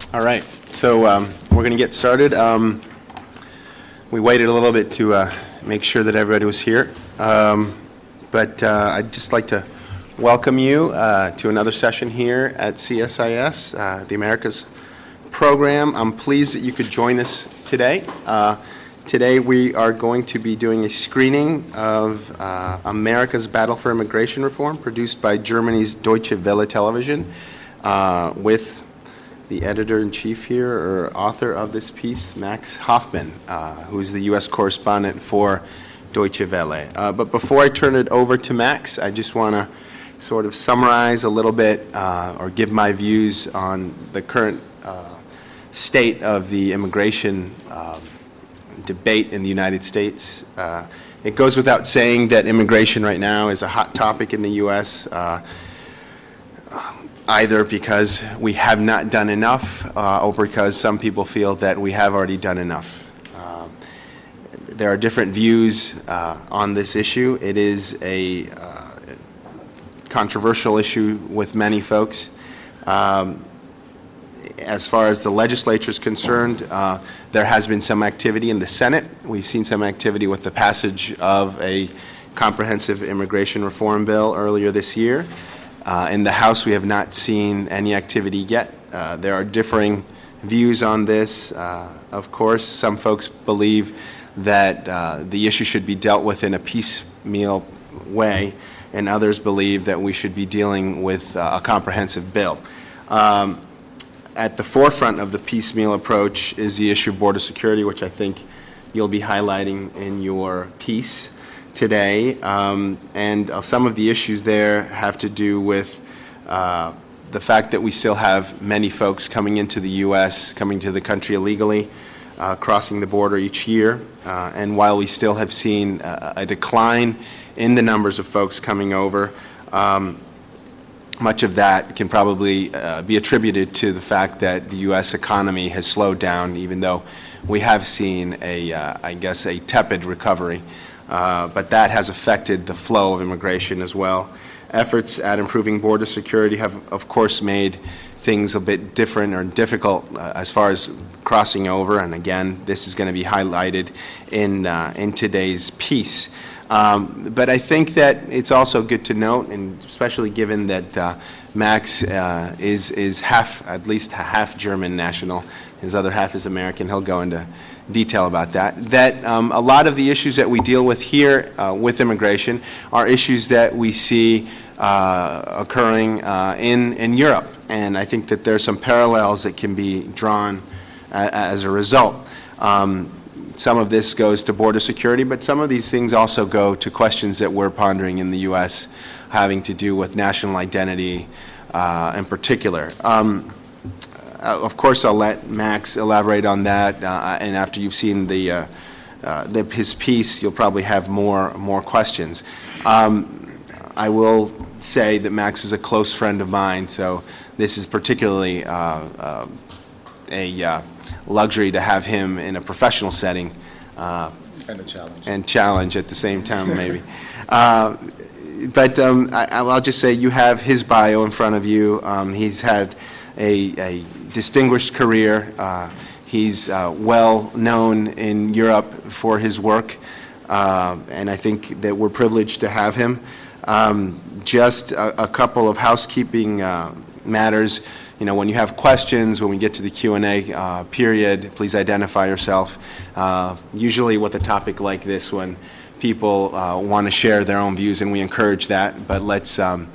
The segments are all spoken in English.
All right, so we're going to get started. We waited a little bit to make sure that everybody was here, but I'd just like to welcome you to another session here at CSIS, the Americas program. I'm pleased that you could join us today. Today we are going to be doing a screening of America's Battle for Immigration Reform, produced by Germany's Deutsche Welle Television, with the editor-in-chief here, or author of this piece, Max Hoffman, who's the U.S. correspondent for Deutsche Welle. But before I turn it over to Max, I just want to sort of summarize a little bit or give my views on the current state of the immigration debate in the United States. It goes without saying that immigration right now is a hot topic in the U.S., either because we have not done enough or because some people feel that we have already done enough. There are different views on this issue. It is a controversial issue with many folks. As far as the legislature is concerned, there has been some activity in the Senate. We've seen some activity with the passage of a comprehensive immigration reform bill earlier this year. In the House, we have not seen any activity yet. There are differing views on this. Of course, some folks believe that the issue should be dealt with in a piecemeal way, and others believe that we should be dealing with a comprehensive bill. At the forefront of the piecemeal approach is the issue of border security, which I think you'll be highlighting in your piece today, and some of the issues there have to do with the fact that we still have many folks coming into the U.S., coming to the country illegally, crossing the border each year, and while we still have seen a decline in the numbers of folks coming over, much of that can probably be attributed to the fact that the U.S. economy has slowed down, even though we have seen I guess, a tepid recovery. But that has affected the flow of immigration as well. Efforts at improving border security have, of course, made things a bit different or difficult as far as crossing over. And again, this is going to be highlighted in today's piece. But I think that it's also good to note, and especially given that Max is at least half German national, his other half is American. He'll go into detail about that a lot of the issues that we deal with here with immigration are issues that we see occurring in Europe. And I think that there's some parallels that can be drawn as a result. Some of this goes to border security, but some of these things also go to questions that we're pondering in the U.S. having to do with national identity in particular. Of course, I'll let Max elaborate on that, and after you've seen his piece, you'll probably have more questions. I will say that Max is a close friend of mine, so this is particularly a luxury to have him in a professional setting. And a challenge. And challenge at the same time, maybe. But I'll just say you have his bio in front of you. He's had a distinguished career. He's well known in Europe for his work, and I think that we're privileged to have him. Just a couple of housekeeping matters. You know, when you have questions, when we get to the Q&A period, please identify yourself. Usually with a topic like this, when people want to share their own views, and we encourage that, but let's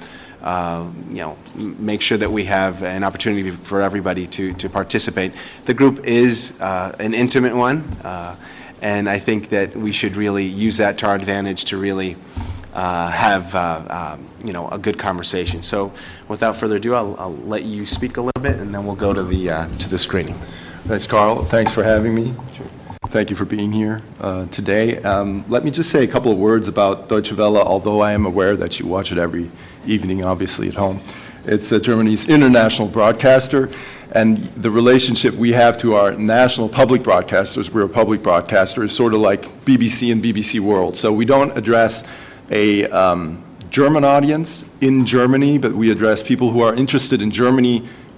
make sure that we have an opportunity for everybody to participate. The group is an intimate one, and I think that we should really use that to our advantage to really have a good conversation. So without further ado, I'll let you speak a little bit, and then we'll go to the screening. Thanks, Carl. Thanks for having me. Sure. Thank you for being here today. Let me just say a couple of words about Deutsche Welle, although I am aware that you watch it every evening, obviously, at home. It's Germany's international broadcaster, and the relationship we have to our national public broadcasters, we're a public broadcaster, is sort of like BBC and BBC World. So we don't address a German audience in Germany, but we address people who are interested in Germany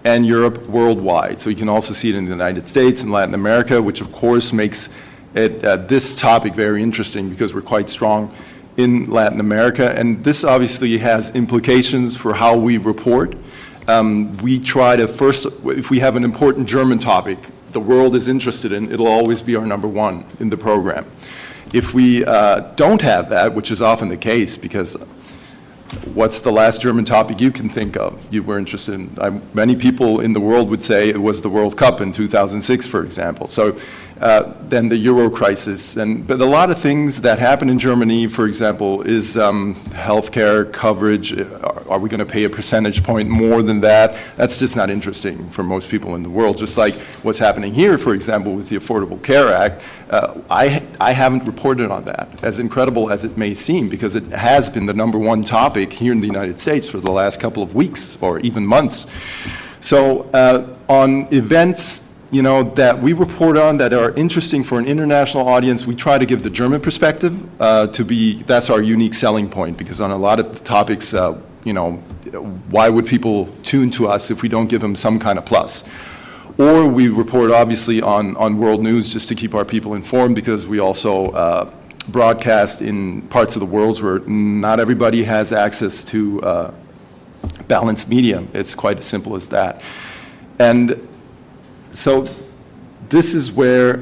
and Europe worldwide. So you can also see it in the United States and Latin America, which of course makes it, this topic very interesting because we're quite strong in Latin America. And this obviously has implications for how we report. We try to first, if we have an important German topic the world is interested in, it'll always be our number one in the program. If we don't have that, which is often the case, because what's the last German topic you can think of you were interested in? Many people in the world would say it was the World Cup in 2006, for example. So then the Euro crisis. But a lot of things that happen in Germany, for example, is healthcare coverage. Are we going to pay a percentage point more than that? That's just not interesting for most people in the world. Just like what's happening here, for example, with the Affordable Care Act. I haven't reported on that, as incredible as it may seem, because it has been the number one topic here in the United States for the last couple of weeks or even months. So on events that we report on that are interesting for an international audience, we try to give the German perspective that's our unique selling point, because on a lot of the topics, why would people tune to us if we don't give them some kind of plus? Or we report obviously on world news just to keep our people informed, because we also broadcast in parts of the world where not everybody has access to balanced media. It's quite as simple as that. And so this is where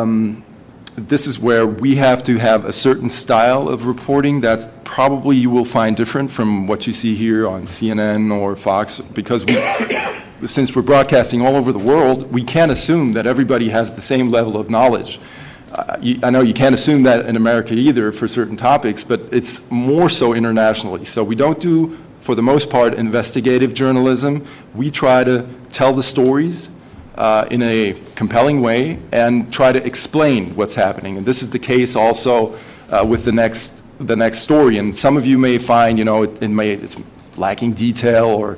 we have to have a certain style of reporting that's probably you will find different from what you see here on CNN or Fox, because since we're broadcasting all over the world, we can't assume that everybody has the same level of knowledge. I know you can't assume that in America either for certain topics, but it's more so internationally. So we don't do, for the most part, investigative journalism. We try to tell the stories in a compelling way and try to explain what's happening. And this is the case also with the next story. And some of you may find, it's lacking detail, or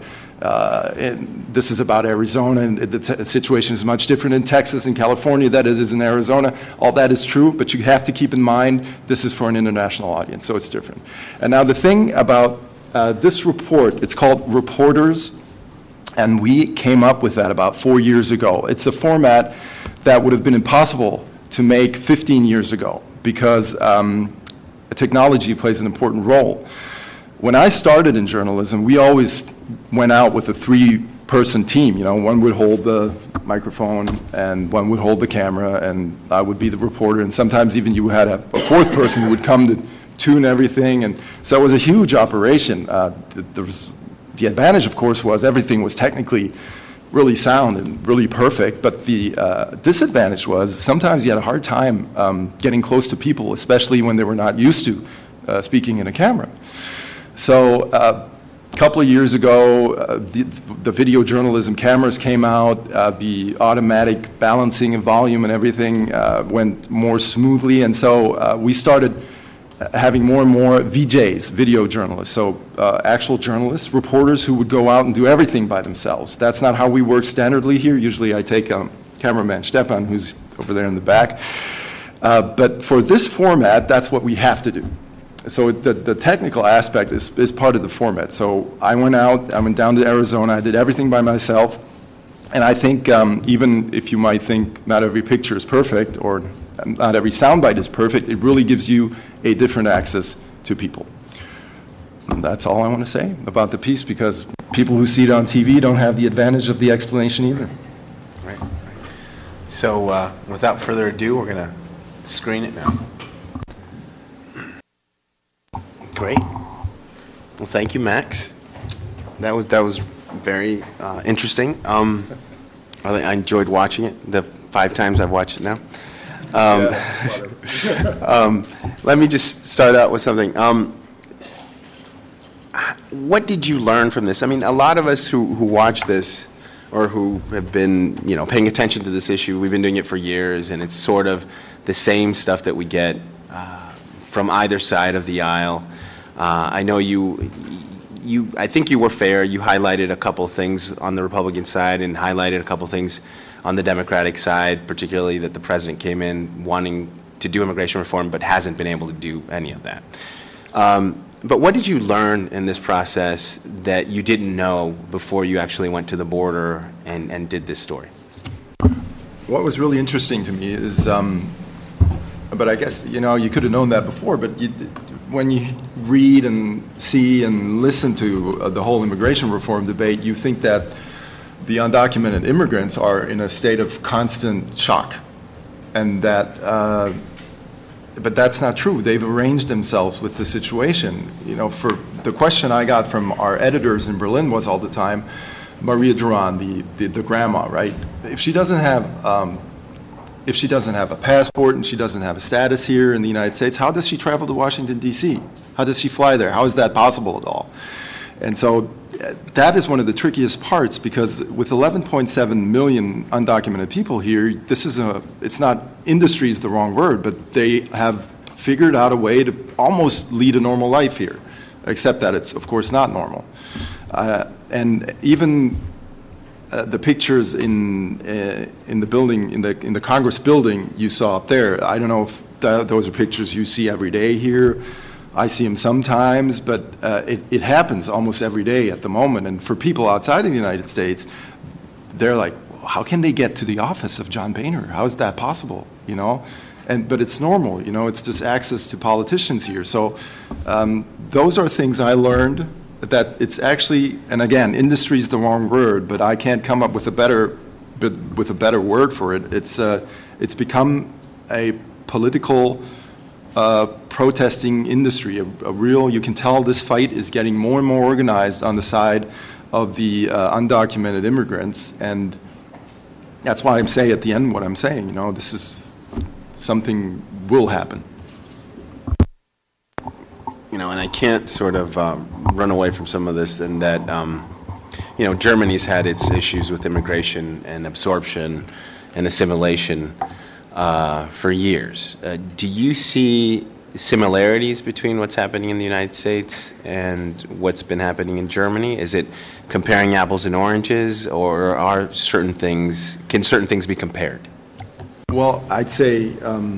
this is about Arizona, and the situation is much different in Texas and California than it is in Arizona. All that is true, but you have to keep in mind this is for an international audience, so it's different. And now the thing about this report, it's called Reporters, and we came up with that about 4 years ago. It's a format that would have been impossible to make 15 years ago, because technology plays an important role. When I started in journalism, we always went out with a 3-person team. One would hold the microphone, and one would hold the camera, and I would be the reporter. And sometimes even you had a 4th person who would come to tune everything. And so it was a huge operation. The advantage, of course, was everything was technically really sound and really perfect. But the disadvantage was sometimes you had a hard time getting close to people, especially when they were not used to speaking in a camera. So a couple of years ago, the video journalism cameras came out, the automatic balancing of volume and everything went more smoothly, and so we started having more and more VJs, video journalists, so actual journalists, reporters who would go out and do everything by themselves. That's not how we work standardly here. Usually I take cameraman Stefan, who's over there in the back. But for this format, that's what we have to do. So the technical aspect is part of the format. So I went down to Arizona, I did everything by myself, and I think even if you might think not every picture is perfect or not every soundbite is perfect, it really gives you a different access to people. And that's all I want to say about the piece, because people who see it on TV don't have the advantage of the explanation either. Right. So without further ado, we're going to screen it now. Great. Well, thank you, Max. That was very interesting. I enjoyed watching it the 5 times I've watched it now. Let me just start out with something. What did you learn from this? I mean, a lot of us who watch this, or who have been, paying attention to this issue, we've been doing it for years, and it's sort of the same stuff that we get from either side of the aisle. I know I think you were fair. You highlighted a couple things on the Republican side and highlighted a couple things on the Democratic side, particularly that the president came in wanting to do immigration reform but hasn't been able to do any of that. But what did you learn in this process that you didn't know before you actually went to the border and did this story? What was really interesting to me is, but I guess, you could have known that before, but when you read and see and listen to the whole immigration reform debate, you think that the undocumented immigrants are in a state of constant shock, and that, but that's not true. They've arranged themselves with the situation. For the question I got from our editors in Berlin was all the time, Maria Duran, the grandma, right? If she doesn't have a passport and she doesn't have a status here in the United States, how does she travel to Washington, D.C.? How does she fly there? How is that possible at all? And so that is one of the trickiest parts, because with 11.7 million undocumented people here, it's not, industry is the wrong word, but they have figured out a way to almost lead a normal life here, except that it's, of course, not normal. And even the pictures in the building, in the Congress building you saw up there, I don't know if those are pictures you see every day here. I see them sometimes, but it happens almost every day at the moment. And for people outside of the United States, they're like, how can they get to the office of John Boehner? How is that possible? But it's normal. It's just access to politicians here. So those are things I learned. That it's actually, and again, industry is the wrong word, but I can't come up with a better word for it. It's become a political protesting industry, a real. You can tell this fight is getting more and more organized on the side of the undocumented immigrants, and that's why I'm saying at the end what I'm saying. This is something will happen. And I can't sort of run away from some of this, and that, Germany's had its issues with immigration and absorption and assimilation for years. Do you see similarities between what's happening in the United States and what's been happening in Germany? Is it comparing apples and oranges, or can certain things be compared? Well, I'd say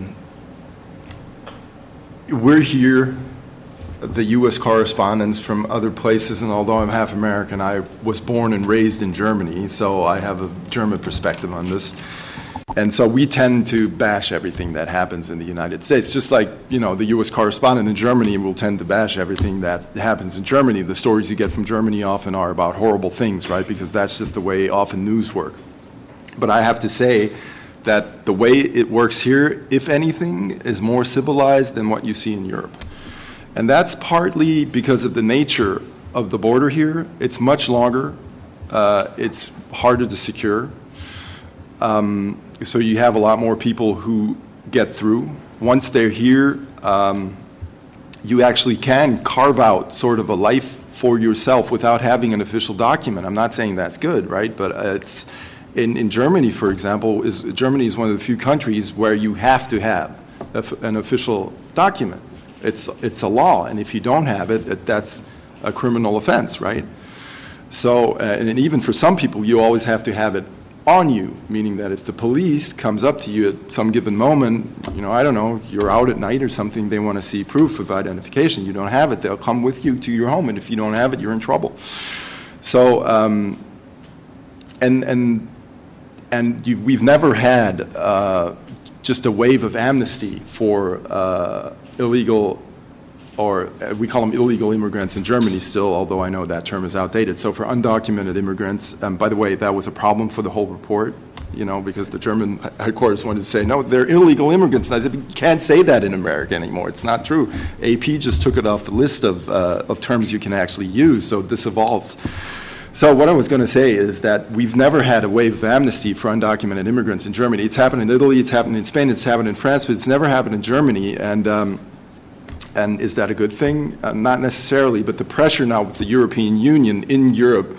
we're here, the U.S. correspondents from other places, and although I'm half American, I was born and raised in Germany, so I have a German perspective on this. And so we tend to bash everything that happens in the United States, just like, the U.S. correspondent in Germany will tend to bash everything that happens in Germany. The stories you get from Germany often are about horrible things, right, because that's just the way often news work. But I have to say that the way it works here, if anything, is more civilized than what you see in Europe. And that's partly because of the nature of the border here. It's much longer. It's harder to secure. So you have a lot more people who get through. Once they're here, you actually can carve out sort of a life for yourself without having an official document. I'm not saying that's good, right? But it's in Germany, for example, Germany is one of the few countries where you have to have an official document. It's a law, and if you don't have it, that's a criminal offense, right? So, and even for some people, you always have to have it on you, meaning that if the police comes up to you at some given moment, I don't know, you're out at night or something, they want to see proof of identification. You don't have it, they'll come with you to your home, and if you don't have it, you're in trouble. So, we've never had just a wave of amnesty for illegal, or we call them illegal immigrants in Germany still, although I know that term is outdated. So for undocumented immigrants, by the way, that was a problem for the whole report, because the German headquarters wanted to say, no, they're illegal immigrants. And I said, you can't say that in America anymore. It's not true. AP just took it off the list of terms you can actually use, so this evolves. So what I was going to say is that we've never had a wave of amnesty for undocumented immigrants in Germany. It's happened in Italy, it's happened in Spain, it's happened in France, but it's never happened in Germany. And is that a good thing? Not necessarily, but the pressure now with the European Union in Europe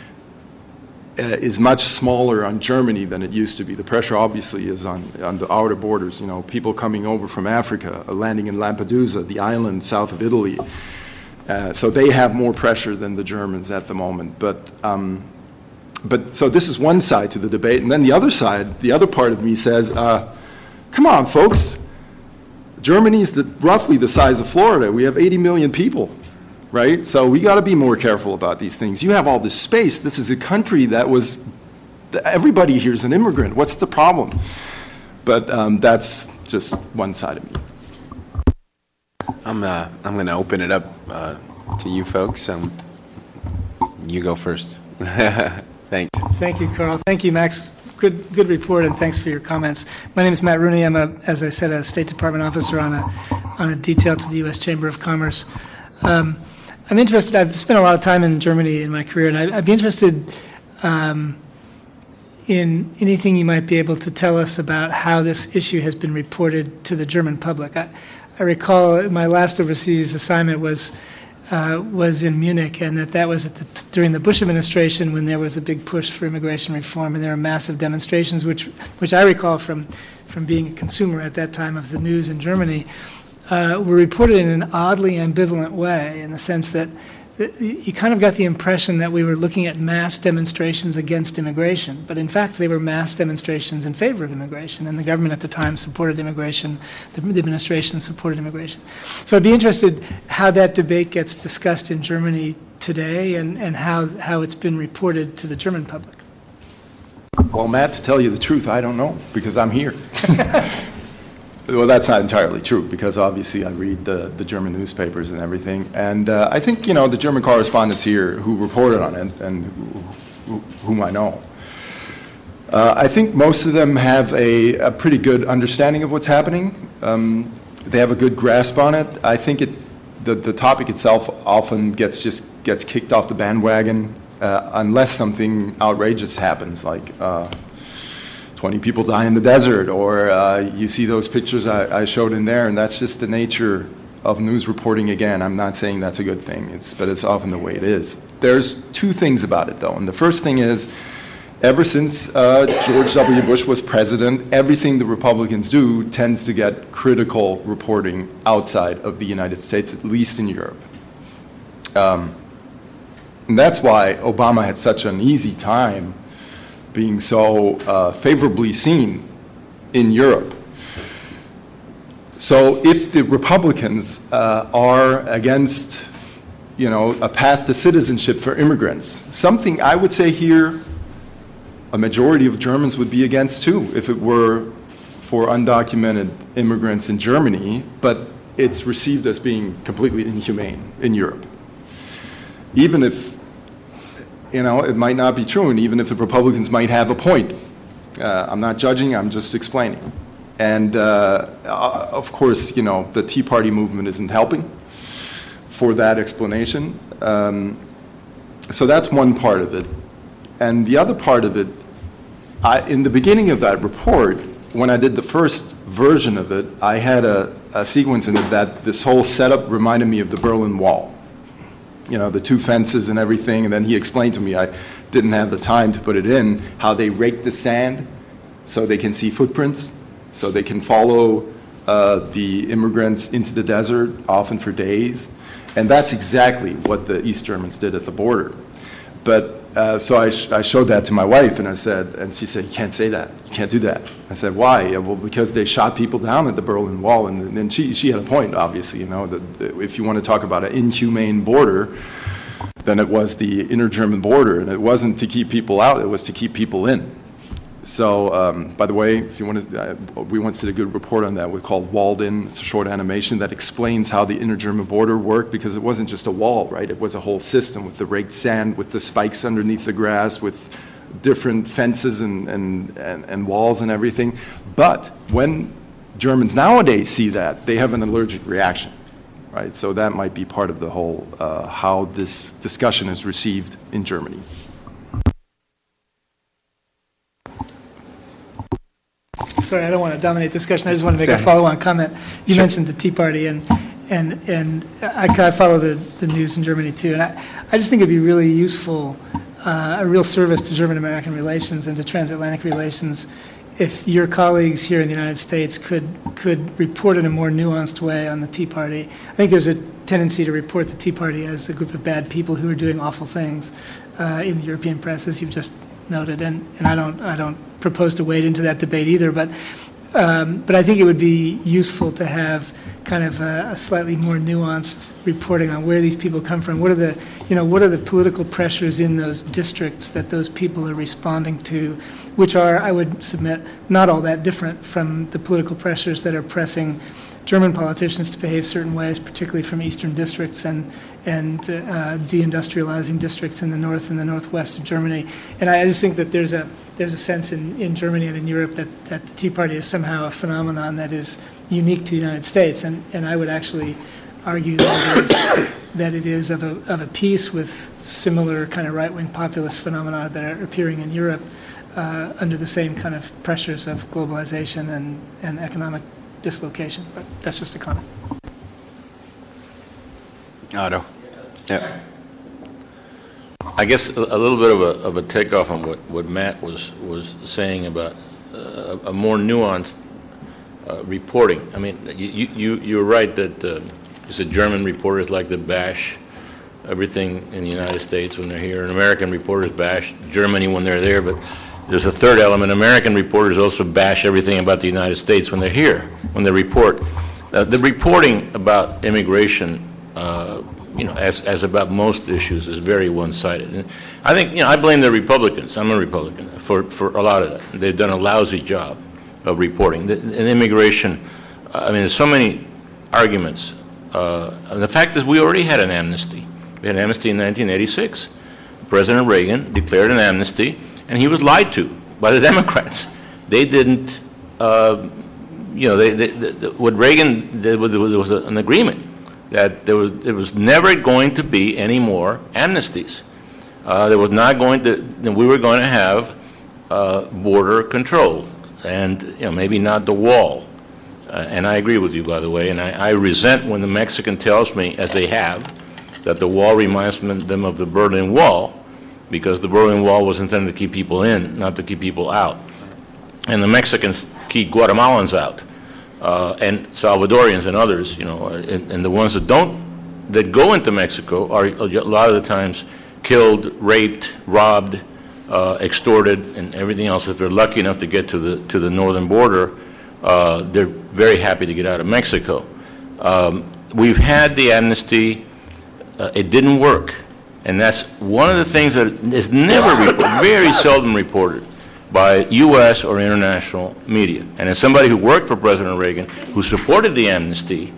is much smaller on Germany than it used to be. The pressure obviously is on the outer borders, people coming over from Africa, landing in Lampedusa, the island south of Italy. So they have more pressure than the Germans at the moment. But so this is one side to the debate. And then the other side, the other part of me says, come on, folks. Germany is roughly the size of Florida. We have 80 million people. right? So we got to be more careful about these things. You have all this space. This is a country that was, everybody here is an immigrant. What's the problem? But that's just one side of me. I'm going to open it up to you folks. You go first. Thanks. Thank you, Carl. Thank you, Max. Good report, and thanks for your comments. My name is Matt Rooney. I'm as I said, a State Department officer on a detail to the U.S. Chamber of Commerce. I'm interested. I've spent a lot of time in Germany in my career, and I'd be interested in anything you might be able to tell us about how this issue has been reported to the German public. I recall my last overseas assignment was in Munich, and that was during the Bush administration when there was a big push for immigration reform, and there were massive demonstrations, which I recall from being a consumer at that time of the news in Germany, were reported in an oddly ambivalent way, in the sense that you kind of got the impression that we were looking at mass demonstrations against immigration, but in fact they were mass demonstrations in favor of immigration, and the government at the time supported immigration, the administration supported immigration. So I'd be interested how that debate gets discussed in Germany today, and how it's been reported to the German public. Well, Matt, to tell you the truth, I don't know, because I'm here. Well, that's not entirely true, because obviously I read the German newspapers and everything. And I think, the German correspondents here who reported on it and whom I know, I think most of them have a pretty good understanding of what's happening. They have a good grasp on it. I think the topic itself often gets kicked off the bandwagon unless something outrageous happens, like 20 people die in the desert, or you see those pictures I showed in there, and that's just the nature of news reporting again. I'm not saying that's a good thing, but it's often the way it is. There's two things about it, though, and the first thing is, ever since George W. Bush was president, everything the Republicans do tends to get critical reporting outside of the United States, at least in Europe. And that's why Obama had such an easy time being so favorably seen in Europe. So if the Republicans are against, a path to citizenship for immigrants, something I would say here a majority of Germans would be against too, if it were for undocumented immigrants in Germany, but it's received as being completely inhumane in Europe. Even if it might not be true, and even if the Republicans might have a point. I'm not judging, I'm just explaining. And of course, the Tea Party movement isn't helping for that explanation. So that's one part of it. And the other part of it, in the beginning of that report, when I did the first version of it, I had a sequence in it that this whole setup reminded me of the Berlin Wall. The two fences and everything, and then he explained to me, I didn't have the time to put it in, how they rake the sand so they can see footprints, so they can follow the immigrants into the desert, often for days. And that's exactly what the East Germans did at the border. But so I showed that to my wife, and she said, you can't say that, you can't do that. I said, why? Well, because they shot people down at the Berlin Wall, and she had a point, obviously, that if you want to talk about an inhumane border, then it was the inner German border, and it wasn't to keep people out, it was to keep people in. So, by the way, if you want to, we once did a good report on that. We called Walled In. It's a short animation that explains how the inner German border worked, because it wasn't just a wall, right? It was a whole system with the raked sand, with the spikes underneath the grass, with different fences and walls and everything. But when Germans nowadays see that, they have an allergic reaction, right? So that might be part of the whole how this discussion is received in Germany. Sorry, I don't want to dominate discussion. I just want to make a follow-on comment. You mentioned the Tea Party, and I follow the news in Germany too, and I just think it'd be really useful, a real service to German-American relations and to transatlantic relations, if your colleagues here in the United States could report in a more nuanced way on the Tea Party. I think there's a tendency to report the Tea Party as a group of bad people who are doing awful things in the European press, as you've just noted, and I don't propose to wade into that debate either, but I think it would be useful to have kind of a slightly more nuanced reporting on where these people come from. What are the political pressures in those districts that those people are responding to, which are, I would submit, not all that different from the political pressures that are pressing German politicians to behave certain ways, particularly from eastern districts and deindustrializing districts in the north and the northwest of Germany. And I just think that there's a sense in Germany and in Europe that the Tea Party is somehow a phenomenon that is unique to the United States, and I would actually argue that it is of a piece with similar kind of right-wing populist phenomena that are appearing in Europe under the same kind of pressures of globalization and economic dislocation. But that's just a comment. Otto. Yeah. I guess a little bit of a takeoff on what Matt was saying about a more nuanced reporting. I mean, you're right that you said German reporters like to bash everything in the United States when they're here, and American reporters bash Germany when they're there, but there's a third element. American reporters also bash everything about the United States when they're here, when they report. The reporting about immigration, as about most issues, is very one-sided. And I think, I blame the Republicans. I'm a Republican for a lot of that. They've done a lousy job of reporting. And immigration, there's so many arguments. And the fact is, we already had an amnesty. We had an amnesty in 1986. President Reagan declared an amnesty, and he was lied to by the Democrats. They didn't, what Reagan did was there was an agreement that there was never going to be any more amnesties. There was not going to, we were going to have border control, and maybe not the wall. And I agree with you, by the way, and I resent when the Mexican tells me, as they have, that the wall reminds them of the Berlin Wall, because the Berlin Wall was intended to keep people in, not to keep people out. And the Mexicans keep Guatemalans out, and Salvadorians and others, and the ones that go into Mexico are a lot of the times killed, raped, robbed, extorted, and everything else. If they're lucky enough to get to the northern border, they're very happy to get out of Mexico. We've had the amnesty. It didn't work. And that's one of the things that is never very seldom reported by U.S. or international media. And as somebody who worked for President Reagan, who supported the amnesty,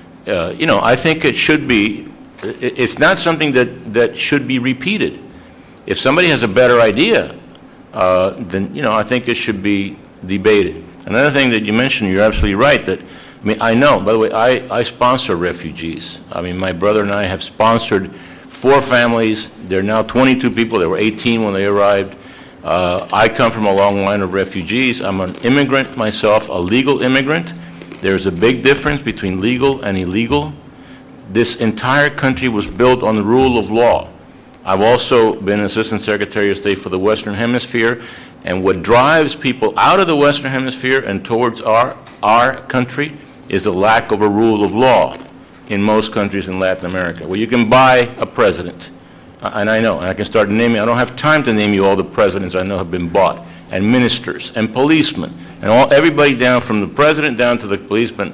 I think it should be, it's not something that should be repeated. If somebody has a better idea, then, I think it should be debated. Another thing that you mentioned, you're absolutely right, that, I know, by the way, I sponsor refugees. My brother and I have sponsored 4 families. There are now 22 people. There were 18 when they arrived. I come from a long line of refugees. I'm an immigrant myself, a legal immigrant. There's a big difference between legal and illegal. This entire country was built on the rule of law. I've also been Assistant Secretary of State for the Western Hemisphere, and what drives people out of the Western Hemisphere and towards our country is the lack of a rule of law in most countries in Latin America, where you can buy a president. And I know, and I can start naming, I don't have time to name you all the presidents I know have been bought, and ministers, and policemen, and everybody down from the president down to the policeman,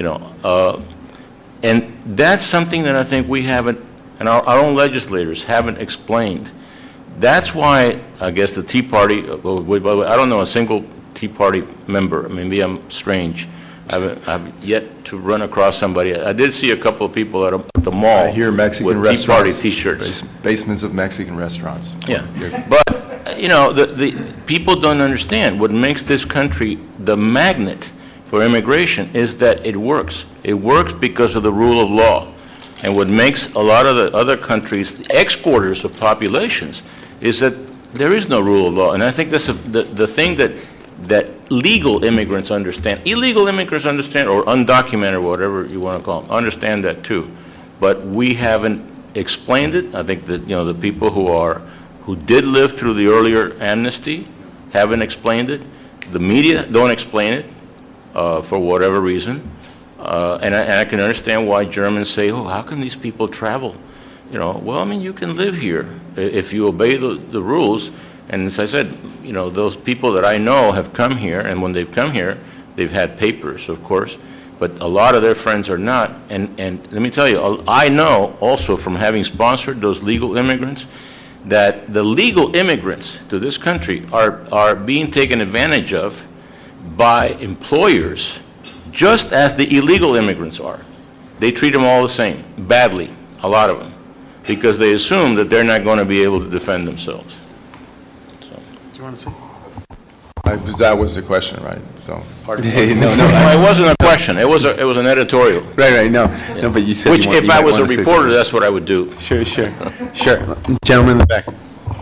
and that's something that I think we haven't, and our own legislators haven't explained. That's why, I guess, the Tea Party, by the way, I don't know a single Tea Party member. Maybe I'm strange. I've yet to run across somebody. I did see a couple of people at the mall. I hear Mexican with Tea Party restaurants, T-shirts. Basements of Mexican restaurants. Yeah, but the people don't understand what makes this country the magnet for immigration is that it works. It works because of the rule of law, and what makes a lot of the other countries the exporters of populations is that there is no rule of law, and I think that's the thing that legal immigrants understand. Illegal immigrants understand, or undocumented, whatever you want to call them, understand that too. But we haven't explained it. I think that the people who did live through the earlier amnesty haven't explained it. The media don't explain it for whatever reason. And I can understand why Germans say, "Oh, how can these people travel?" Well, you can live here if you obey the rules. And as I said, those people that I know have come here, and when they've come here, they've had papers, of course, but a lot of their friends are not. And let me tell you, I know also from having sponsored those legal immigrants that the legal immigrants to this country are being taken advantage of by employers just as the illegal immigrants are. They treat them all the same, badly, a lot of them, because they assume that they're not going to be able to defend themselves. Do you want to say? That was the question, right? So. No, No, it wasn't a question. It was an editorial. Right, no, but you said Which, you if might I was a wanna say reporter, something. that's what I would do. Sure. Gentleman in the back.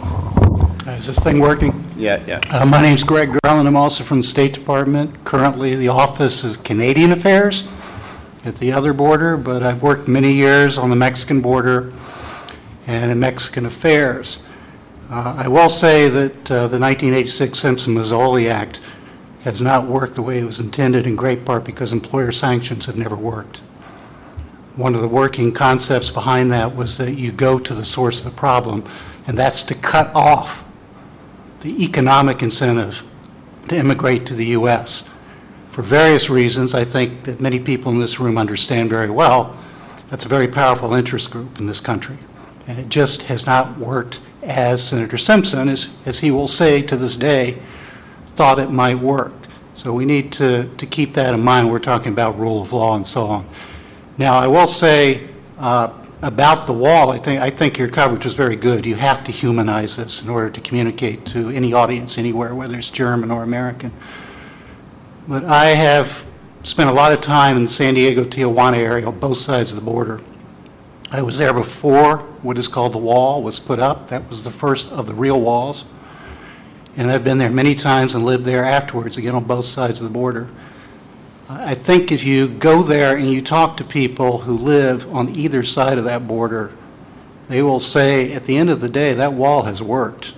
Is this thing working? Yeah. My name's Greg Garland. I'm also from the State Department, currently the Office of Canadian Affairs at the other border, but I've worked many years on the Mexican border and in Mexican affairs. I will say that the 1986 Simpson-Mazzoli Act has not worked the way it was intended, in great part because employer sanctions have never worked. One of the working concepts behind that was that you go to the source of the problem, and that's to cut off the economic incentive to immigrate to the U.S. For various reasons, I think that many people in this room understand very well, that's a very powerful interest group in this country. And it just has not worked as Senator Simpson, as he will say to this day, thought it might work. So we need to keep that in mind. We're talking about rule of law and so on. Now, I will say about the wall, I think your coverage was very good. You have to humanize this in order to communicate to any audience anywhere, whether it's German or American. But I have spent a lot of time in the San Diego-Tijuana area on both sides of the border. I was there before what is called the wall was put up. That was the first of the real walls. And I've been there many times and lived there afterwards, again on both sides of the border. I think if you go there and you talk to people who live on either side of that border, they will say at the end of the day that wall has worked.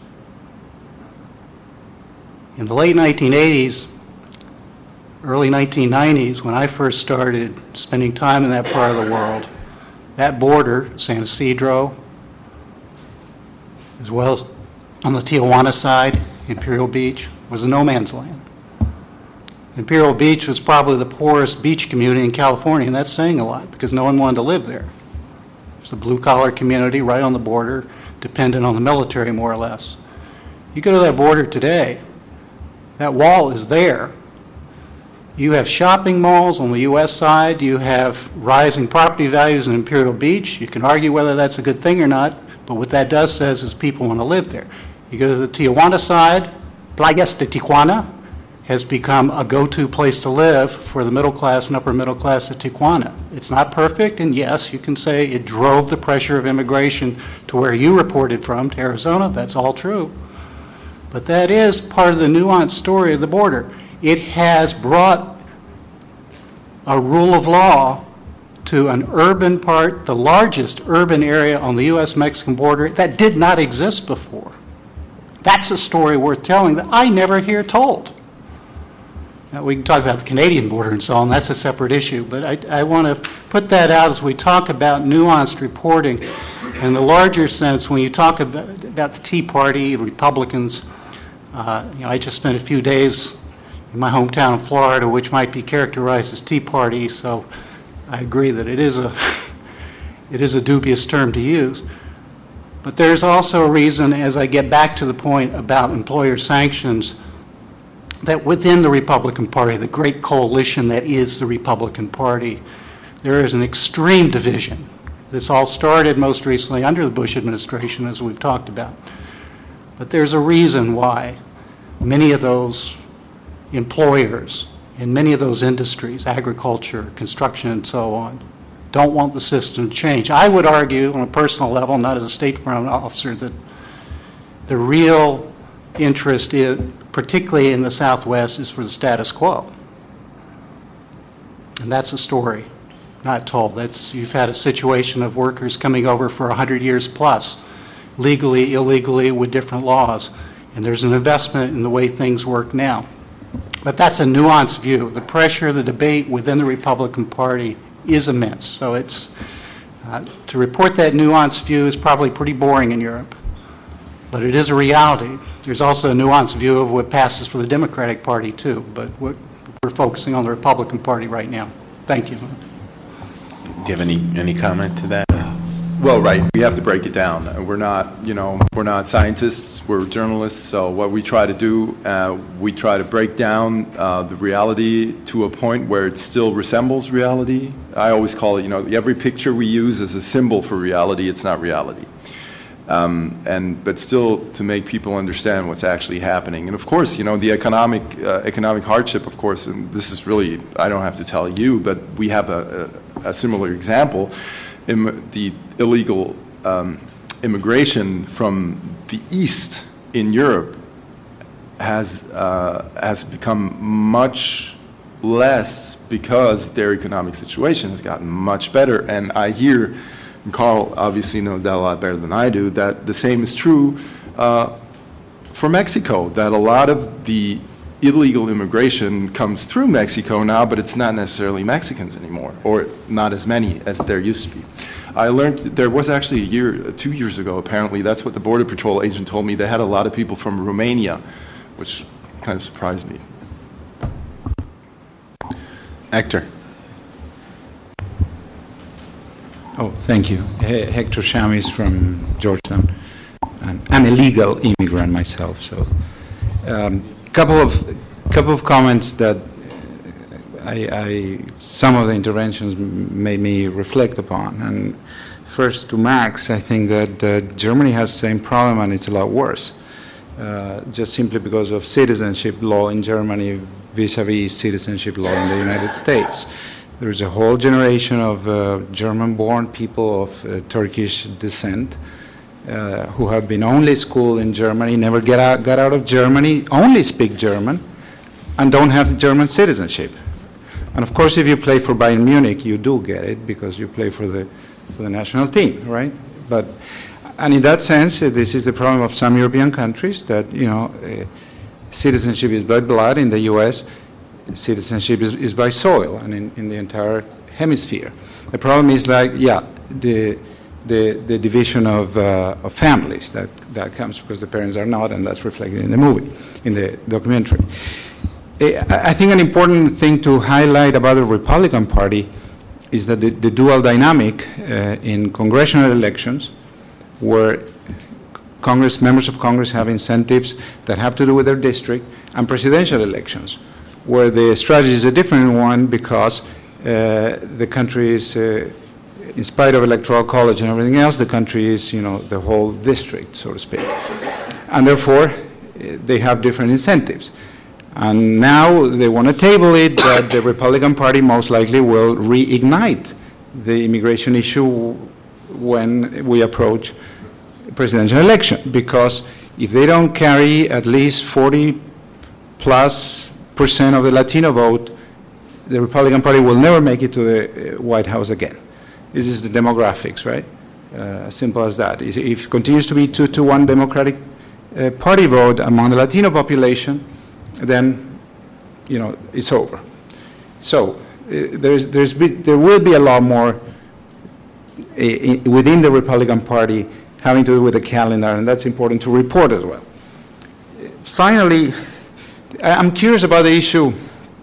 In the late 1980s, early 1990s, when I first started spending time in that part of the world, that border, San Ysidro, as well as on the Tijuana side, Imperial Beach, was a no man's land. Imperial Beach was probably the poorest beach community in California, and that's saying a lot because no one wanted to live there. It's a blue-collar community right on the border, dependent on the military more or less. You go to that border today, that wall is there. You have shopping malls on the U.S. side. You have rising property values in Imperial Beach. You can argue whether that's a good thing or not, but what that does says is people want to live there. You go to the Tijuana side, Playas de Tijuana has become a go-to place to live for the middle class and upper middle class of Tijuana. It's not perfect, and yes, you can say it drove the pressure of immigration to where you reported from, to Arizona. That's all true. But that is part of the nuanced story of the border. It has brought a rule of law to an urban part, the largest urban area on the U.S.-Mexican border that did not exist before. That's a story worth telling that I never hear told. Now, we can talk about the Canadian border and so on. That's a separate issue. But I want to put that out as we talk about nuanced reporting. In the larger sense, when you talk about the Tea Party, Republicans, I just spent a few days in my hometown of Florida, which might be characterized as Tea Party, so I agree that it is a dubious term to use. But there's also a reason, as I get back to the point about employer sanctions, that within the Republican Party, the great coalition that is the Republican Party, there is an extreme division. This all started most recently under the Bush administration, as we've talked about. But there's a reason why many of those employers in many of those industries, agriculture, construction, and so on, don't want the system to change. I would argue on a personal level, not as a State Department officer, that the real interest, particularly in the Southwest, is for the status quo. And that's a story not told. You've had a situation of workers coming over for 100 years plus, legally, illegally, with different laws. And there's an investment in the way things work now. But that's a nuanced view. The pressure, the debate within the Republican Party is immense. So it's to report that nuanced view is probably pretty boring in Europe. But it is a reality. There's also a nuanced view of what passes for the Democratic Party, too. But we're focusing on the Republican Party right now. Thank you. Do you have any comment to that? Well, right, we have to break it down. We're not scientists, we're journalists, so what we try to do, we try to break down the reality to a point where it still resembles reality. I always call it, every picture we use is a symbol for reality, it's not reality. But still to make people understand what's actually happening. And of course, the economic hardship, of course, and this is really, I don't have to tell you, but we have a similar example. The illegal immigration from the East in Europe has become much less because their economic situation has gotten much better. And I hear, and Carl obviously knows that a lot better than I do, that the same is true for Mexico, that a lot of the illegal immigration comes through Mexico now, but it's not necessarily Mexicans anymore, or not as many as there used to be. I learned there was actually 2 years ago, apparently, that's what the Border Patrol agent told me, they had a lot of people from Romania, which kind of surprised me. Hector. Oh, thank you. Hector Chamis from Georgetown. I'm a legal immigrant myself, so couple of comments that some of the interventions made me reflect upon. And first, to Max, I think that Germany has the same problem, and it's a lot worse, just simply because of citizenship law in Germany vis-a-vis citizenship law in the United States. There's a whole generation of German-born people of Turkish descent who have been only schooled in Germany, never got out of Germany, only speak German, and don't have German citizenship. And of course, if you play for Bayern Munich, you do get it because you play for the national team, right? And in that sense, this is the problem of some European countries that citizenship is by blood. In the U.S., citizenship is by soil, and in the entire hemisphere. The problem is the division of families that comes because the parents are not, and that's reflected in the movie, in the documentary. I think an important thing to highlight about the Republican Party is that the dual dynamic in congressional elections, where members of Congress have incentives that have to do with their district, and presidential elections, where the strategy is a different one because the country is, in spite of electoral college and everything else, the country is, the whole district, so to speak. And therefore, they have different incentives. And now they want to table it that the Republican Party most likely will reignite the immigration issue when we approach presidential election. Because if they don't carry at least 40+% of the Latino vote, the Republican Party will never make it to the White House again. This is the demographics, right? Simple as that. If it continues to be 2-1 Democratic Party vote among the Latino population, then, it's over. So there will be a lot more within the Republican Party having to do with the calendar, and that's important to report as well. Finally, I'm curious about the issue,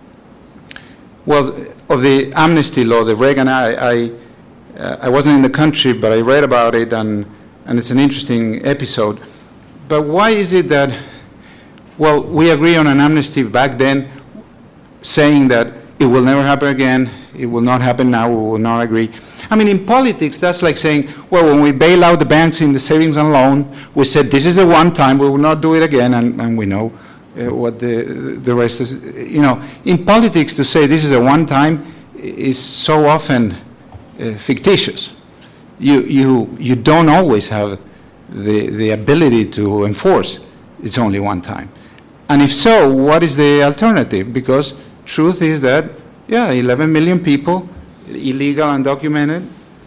of the amnesty law, the Reagan. I wasn't in the country, but I read about it, and it's an interesting episode. But why is it that, we agree on an amnesty back then, saying that it will never happen again, it will not happen now, we will not agree. I mean, in politics, that's like saying, when we bail out the banks in the savings and loan, we said this is a one time, we will not do it again, and we know what the rest is. In politics, to say this is a one time is so often fictitious. You don't always have the ability to enforce it's only one time. And if so, what is the alternative? Because truth is that, 11 million people, illegal, undocumented,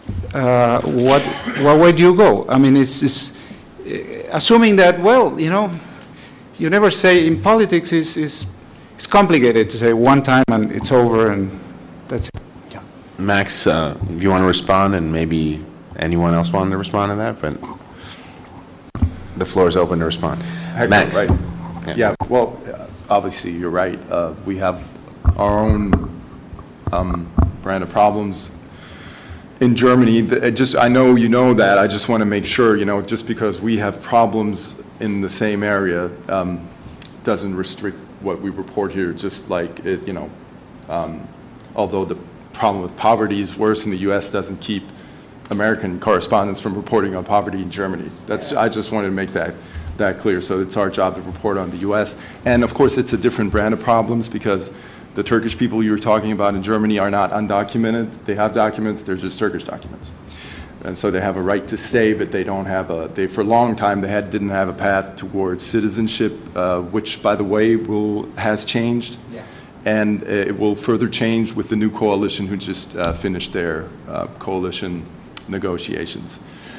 what way do you go? I mean, it's assuming that, you never say, in politics, it's complicated to say one time and it's over and that's it. Yeah. Max, do you want to respond, and maybe anyone else wanted to respond to that? But the floor is open to respond. Max. Right. Yeah, obviously you're right. We have our own brand of problems. In Germany, I know you know that, I just want to make sure, just because we have problems in the same area doesn't restrict what we report here, just like it, although the problem with poverty is worse in the U.S., doesn't keep American correspondents from reporting on poverty in Germany. I just wanted to make that clear. So it's our job to report on the U.S. And of course, it's a different brand of problems because the Turkish people you were talking about in Germany are not undocumented. They have documents, they're just Turkish documents. And so they have a right to stay, but they don't have for a long time, didn't have a path towards citizenship, which, by the way, has changed. Yeah. And it will further change with the new coalition who just finished their coalition negotiations.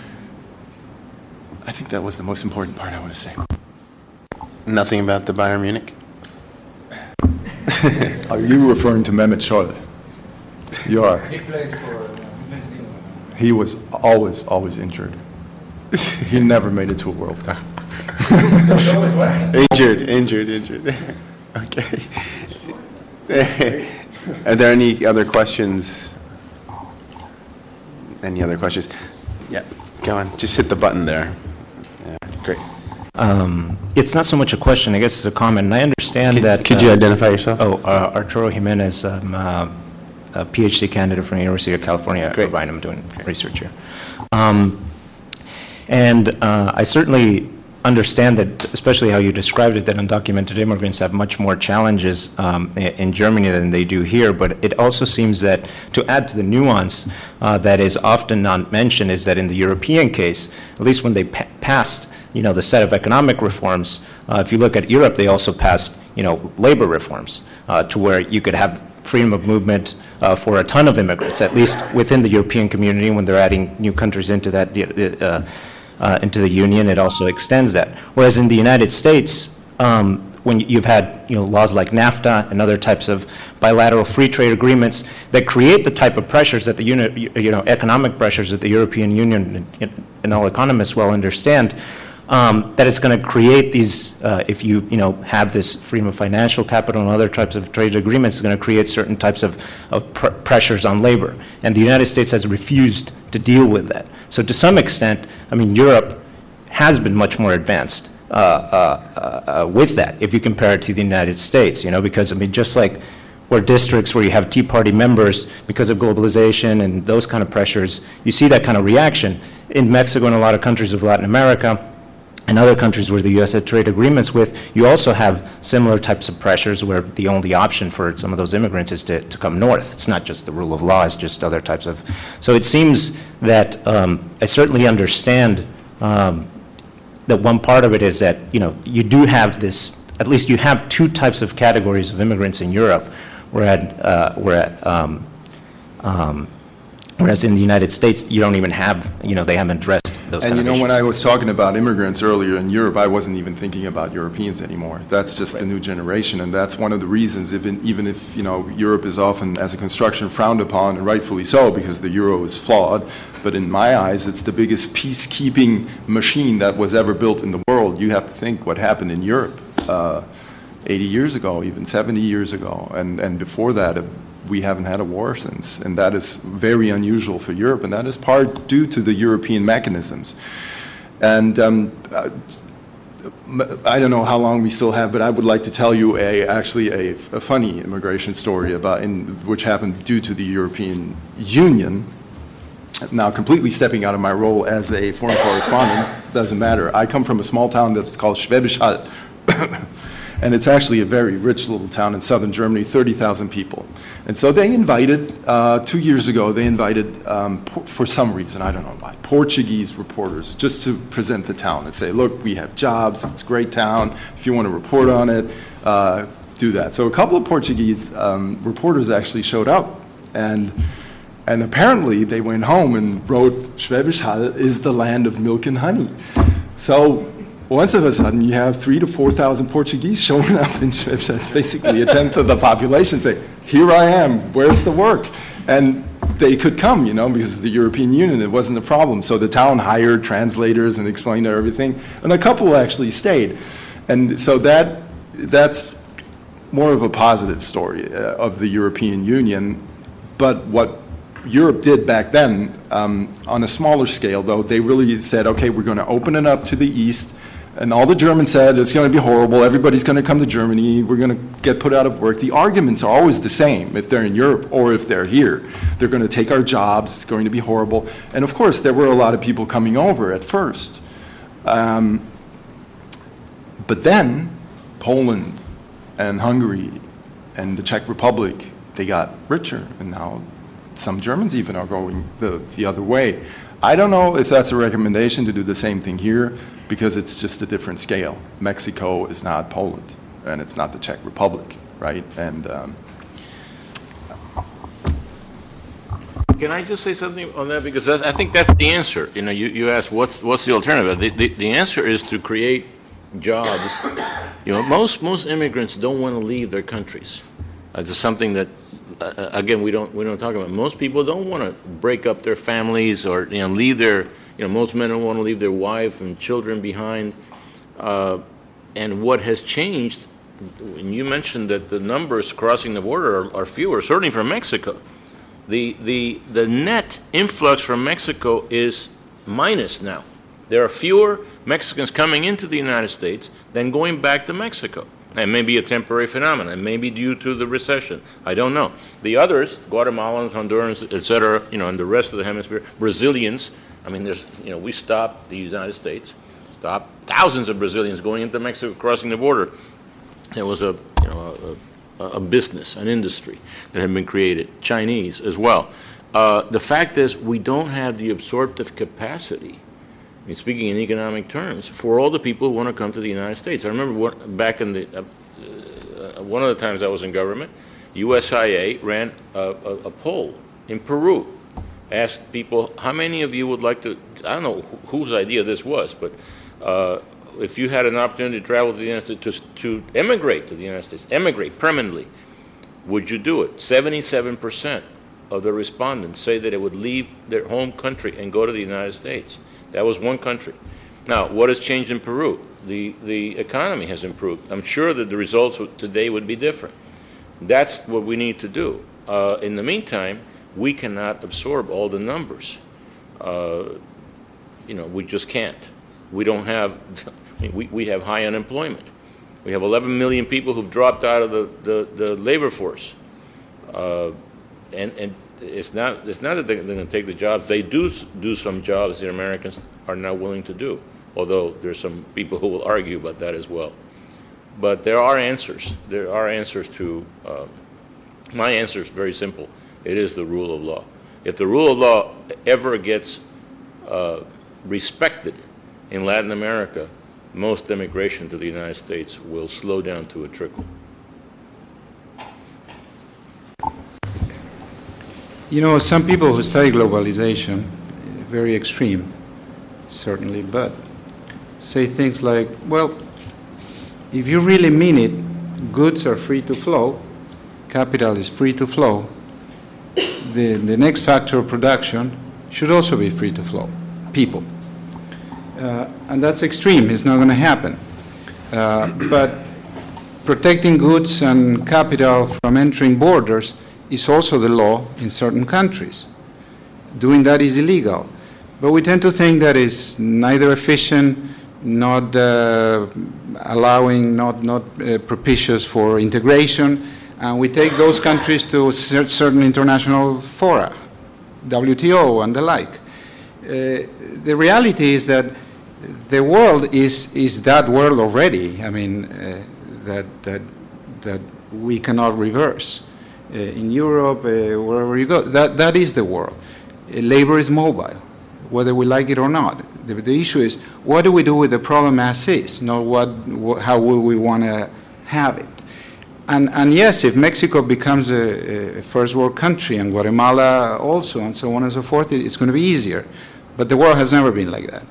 I think that was the most important part I want to say. Nothing about the Bayern Munich? Are you referring to Mehmet Scholl? You are. He plays for He was always injured. He never made it to a World Cup. Injured. Okay. Are there any other questions? Any other questions? Yeah, go on. Just hit the button there. Yeah, great. It's not so much a question, I guess it's a comment. And I understand that... Could you identify yourself? Arturo Jimenez, a PhD candidate from the University of California at Irvine. I'm doing research here. I certainly understand that, especially how you described it, that undocumented immigrants have much more challenges in Germany than they do here. But it also seems that, to add to the nuance that is often not mentioned, is that in the European case, at least when they passed the set of economic reforms, if you look at Europe, they also passed labor reforms to where you could have freedom of movement for a ton of immigrants, at least within the European community. When they're adding new countries into that into the union, it also extends that. Whereas in the United States, when you've had laws like NAFTA and other types of bilateral free trade agreements that create the type of pressures that the economic pressures that the European Union and all economists well understand, that it's going to create these, if you have this freedom of financial capital and other types of trade agreements, it's going to create certain types of pressures on labor. And the United States has refused to deal with that. So to some extent, Europe has been much more advanced with that, if you compare it to the United States, because, just like where districts where you have Tea Party members, because of globalization and those kind of pressures, you see that kind of reaction. In Mexico and a lot of countries of Latin America, and other countries where the U.S. had trade agreements with, you also have similar types of pressures where the only option for some of those immigrants is to come north. It's not just the rule of law, it's just other types of... So it seems that I certainly understand that one part of it is that, you do have this, at least you have two types of categories of immigrants in Europe, whereas in the United States, you don't even have, they haven't addressed those kind of issues. When I was talking about immigrants earlier in Europe, I wasn't even thinking about Europeans anymore. That's just the new generation, and that's one of the reasons, even if Europe is often, as a construction, frowned upon, and rightfully so, because the euro is flawed, but in my eyes, it's the biggest peacekeeping machine that was ever built in the world. You have to think what happened in Europe 80 years ago, even 70 years ago, and before that, we haven't had a war since, and that is very unusual for Europe, and that is part due to the European mechanisms. And I don't know how long we still have, but I would like to tell you actually a funny immigration story which happened due to the European Union. Now, completely stepping out of my role as a foreign correspondent, doesn't matter. I come from a small town that's called Schwäbisch Hall. And it's actually a very rich little town in southern Germany, 30,000 people. And so they invited, 2 years ago, for some reason, I don't know why, Portuguese reporters just to present the town and say, look, we have jobs, it's a great town, if you want to report on it, do that. So a couple of Portuguese reporters actually showed up, and apparently they went home and wrote, Schwäbisch Hall is the land of milk and honey. So once of a sudden, you have 3,000 to 4,000 Portuguese showing up in Schwäbisch. That's basically a tenth of the population. Say, here I am, where's the work? And they could come, because of the European Union, it wasn't a problem. So the town hired translators and explained everything. And a couple actually stayed. And so that's more of a positive story of the European Union. But what Europe did back then, on a smaller scale, though, they really said, okay, we're going to open it up to the east. And all the Germans said, it's going to be horrible, everybody's going to come to Germany, we're going to get put out of work. The arguments are always the same if they're in Europe or if they're here. They're going to take our jobs, it's going to be horrible. And of course, there were a lot of people coming over at first. But then, Poland and Hungary and the Czech Republic, they got richer, and now some Germans even are going the other way. I don't know if that's a recommendation to do the same thing here, because it's just a different scale. Mexico is not Poland, and it's not the Czech Republic, right? And Can I just say something on that? Because I think that's the answer. You know, you asked what's the alternative. The answer is to create jobs. You know, most immigrants don't want to leave their countries. It's something that, again, we don't talk about. Most people don't want to break up their families or leave their. Most men don't want to leave their wife and children behind. And what has changed, and you mentioned that the numbers crossing the border are fewer, certainly from Mexico. The net influx from Mexico is minus now. There are fewer Mexicans coming into the United States than going back to Mexico. It may be a temporary phenomenon. It may be due to the recession. I don't know. The others, Guatemalans, Hondurans, et cetera, and the rest of the hemisphere, Brazilians. I mean, we stopped the United States, stopped thousands of Brazilians going into Mexico, crossing the border. There was a business, an industry that had been created, Chinese as well. The fact is, we don't have the absorptive capacity, I mean, speaking in economic terms, for all the people who want to come to the United States. I remember back in one of the times I was in government, USIA ran a poll in Peru. Asked people, how many of you would like to, I don't know whose idea this was, but if you had an opportunity to travel to the United States, to emigrate to the United States, emigrate permanently, would you do it? 77% of the respondents say that it would leave their home country and go to the United States. That was one country. Now, what has changed in Peru? The economy has improved. I'm sure that the results today would be different. That's what we need to do. In the meantime, we cannot absorb all the numbers. We just can't. We don't have, we have high unemployment. We have 11 million people who've dropped out of the labor force. And it's not that they're going to take the jobs. They do some jobs the Americans are not willing to do, although there's some people who will argue about that as well. But there are answers. There are answers to, my answer is very simple. It is the rule of law. If the rule of law ever gets respected in Latin America, most immigration to the United States will slow down to a trickle. Some people who study globalization, very extreme, certainly, but say things like, well, if you really mean it, goods are free to flow, capital is free to flow, the next factor of production should also be free to flow, people. And that's extreme, it's not going to happen. But protecting goods and capital from entering borders is also the law in certain countries. Doing that is illegal. But we tend to think that is neither efficient, not allowing, not propitious for integration, and we take those countries to certain international fora, WTO and the like. The reality is that the world is that world already. I mean, that we cannot reverse. In Europe, wherever you go, that is the world. Labor is mobile, whether we like it or not. The issue is, what do we do with the problem as is, not how will we want to have it. And yes, if Mexico becomes a first world country and Guatemala also, and so on and so forth, it's going to be easier. But the world has never been like that.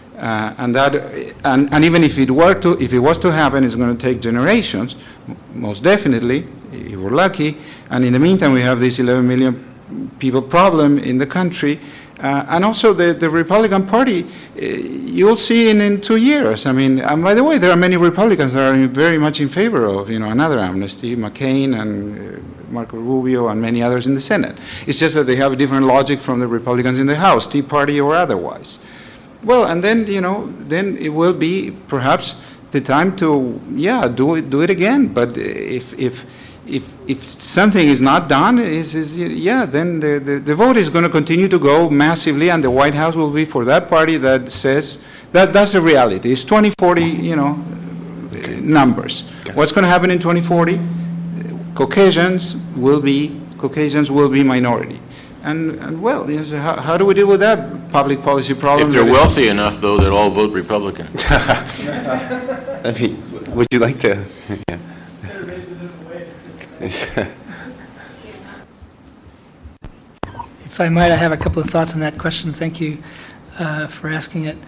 And even if it was to happen, it's going to take generations, most definitely, if we're lucky. And in the meantime, we have this 11 million people problem in the country, And also the Republican Party, you'll see in 2 years. I mean, and by the way, there are many Republicans that are very much in favor of, another amnesty, McCain and Marco Rubio and many others in the Senate. It's just that they have a different logic from the Republicans in the House, Tea Party or otherwise. Well, and then, then it will be perhaps the time to, do it again. But if something is not done, then the vote is going to continue to go massively, and the White House will be for that party that says that's a reality. It's 2040, numbers. Okay. What's going to happen in 2040? Caucasians will be minority. And well, so how do we deal with that public policy problem? If they're wealthy enough, though, they'll all vote Republican. I mean, would you like to? Yeah. If I might, I have a couple of thoughts on that question. Thank you for asking it.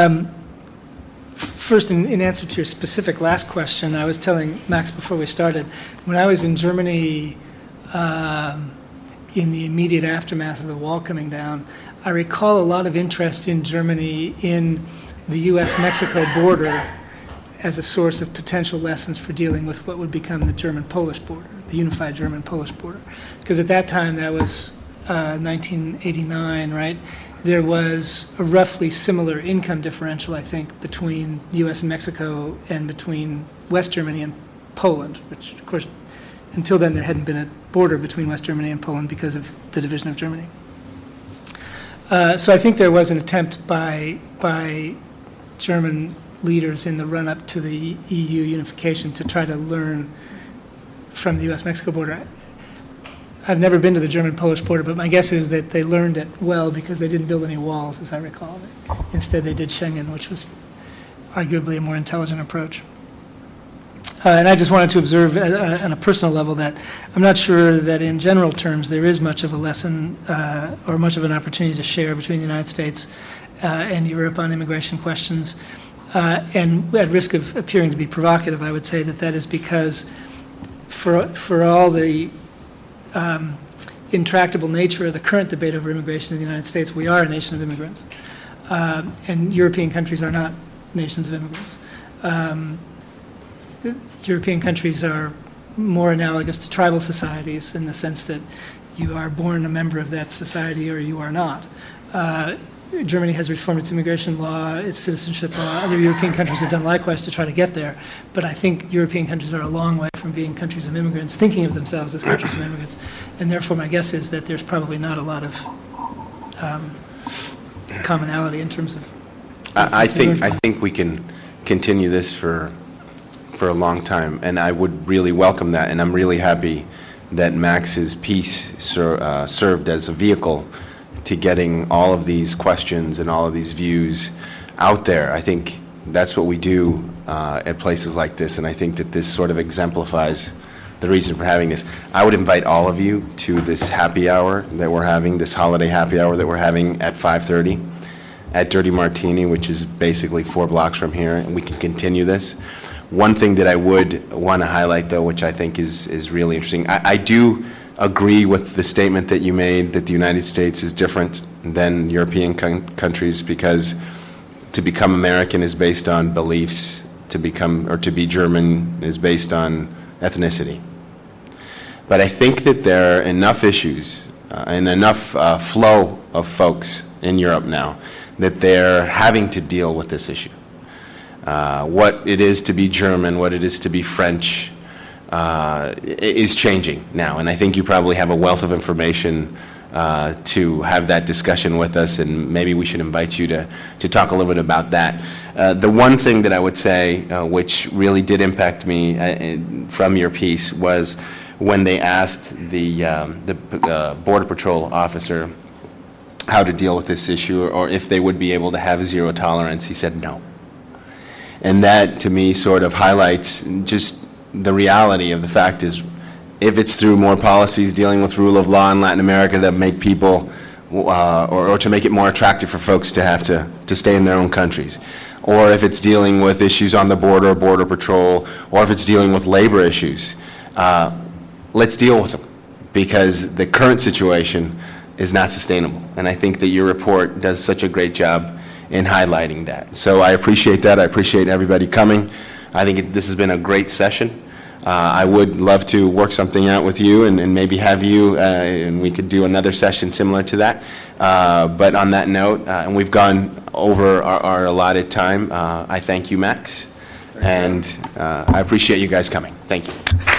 First, in answer to your specific last question, I was telling Max before we started, when I was in Germany in the immediate aftermath of the wall coming down, I recall a lot of interest in Germany in the U.S.-Mexico border as a source of potential lessons for dealing with what would become the German-Polish border, the unified German-Polish border. Because at that time, that was 1989, right? There was a roughly similar income differential, I think, between U.S. and Mexico and between West Germany and Poland, which, of course, until then there hadn't been a border between West Germany and Poland because of the division of Germany. So I think there was an attempt by German leaders in the run-up to the EU unification to try to learn from the U.S.-Mexico border. I've never been to the German-Polish border, but my guess is that they learned it well because they didn't build any walls, as I recall. Instead, they did Schengen, which was arguably a more intelligent approach. And I just wanted to observe on a personal level that I'm not sure that in general terms there is much of a lesson or much of an opportunity to share between the United States and Europe on immigration questions. And at risk of appearing to be provocative, I would say that is because for all the intractable nature of the current debate over immigration in the United States, we are a nation of immigrants. And European countries are not nations of immigrants. European countries are more analogous to tribal societies in the sense that you are born a member of that society or you are not. Germany has reformed its immigration law, its citizenship law. Other European countries have done likewise to try to get there. But I think European countries are a long way from being countries of immigrants, thinking of themselves as countries of immigrants. And therefore, my guess is that there's probably not a lot of commonality in terms of... I think we can continue this for a long time, and I would really welcome that, and I'm really happy that Max's piece served as a vehicle to getting all of these questions and all of these views out there. I think that's what we do at places like this, and I think that this sort of exemplifies the reason for having this. I would invite all of you to this happy hour that we're having, this holiday happy hour that we're having at 5:30 at Dirty Martini, which is basically 4 blocks from here, and we can continue this. One thing that I would want to highlight, though, which I think is really interesting, I do agree with the statement that you made that the United States is different than European countries because to become American is based on beliefs, to be German is based on ethnicity. But I think that there are enough issues and enough flow of folks in Europe now that they're having to deal with this issue. What it is to be German, what it is to be French, is changing now. And I think you probably have a wealth of information to have that discussion with us, and maybe we should invite you to talk a little bit about that. The one thing that I would say, which really did impact me from your piece, was when they asked the Border Patrol officer how to deal with this issue, or if they would be able to have zero tolerance. He said no. And that, to me, sort of highlights just the reality of the fact is, if it's through more policies dealing with rule of law in Latin America that make people, or to make it more attractive for folks to have to stay in their own countries, or if it's dealing with issues on the border, or Border Patrol, or if it's dealing with labor issues, let's deal with them. Because the current situation is not sustainable. And I think that your report does such a great job in highlighting that. So I appreciate that. I appreciate everybody coming. I think this has been a great session. I would love to work something out with you and maybe have you, and we could do another session similar to that. But on that note, and we've gone over our allotted time, I thank you, Max, and I appreciate you guys coming. Thank you.